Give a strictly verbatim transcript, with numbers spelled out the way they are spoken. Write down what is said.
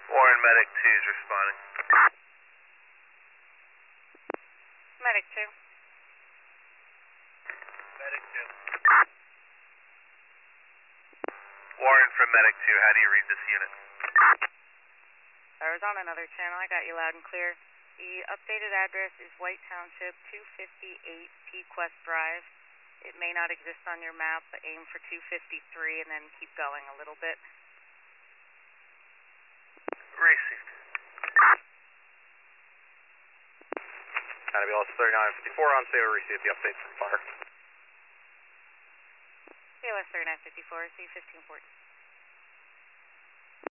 Warren, Medic two is responding. Medic two. Medic two. Warren from Medic two, how do you read this unit? I was on another channel, I got you loud and clear. The updated address is White Township, two fifty-eight Pequest Drive. It may not exist on your map, but aim for two fifty-three and then keep going a little bit. Received. Annabelle thirty-nine fifty-four on sale, received the update from fire. C L S thirty-nine fifty-four, C fifteen forty.